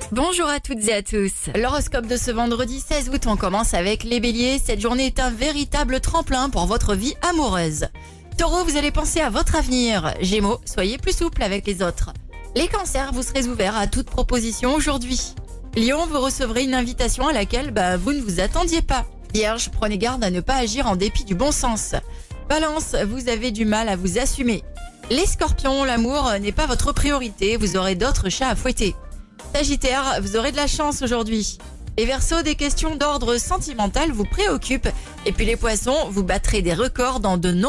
Bonjour à toutes et à tous. L'horoscope de ce vendredi 16 août, on commence avec les béliers. Cette journée est un véritable tremplin pour votre vie amoureuse. Taureau, vous allez penser à votre avenir. Gémeaux, soyez plus souple avec les autres. Les cancers, vous serez ouverts à toute proposition aujourd'hui. Lion, vous recevrez une invitation à laquelle vous ne vous attendiez pas. Vierge, prenez garde à ne pas agir en dépit du bon sens. Balance, vous avez du mal à vous assumer. Les scorpions, l'amour n'est pas votre priorité, vous aurez d'autres chats à fouetter. Sagittaire, vous aurez de la chance aujourd'hui. Les Verseaux, des questions d'ordre sentimental vous préoccupent. Et puis les poissons, vous battrez des records dans de nombreux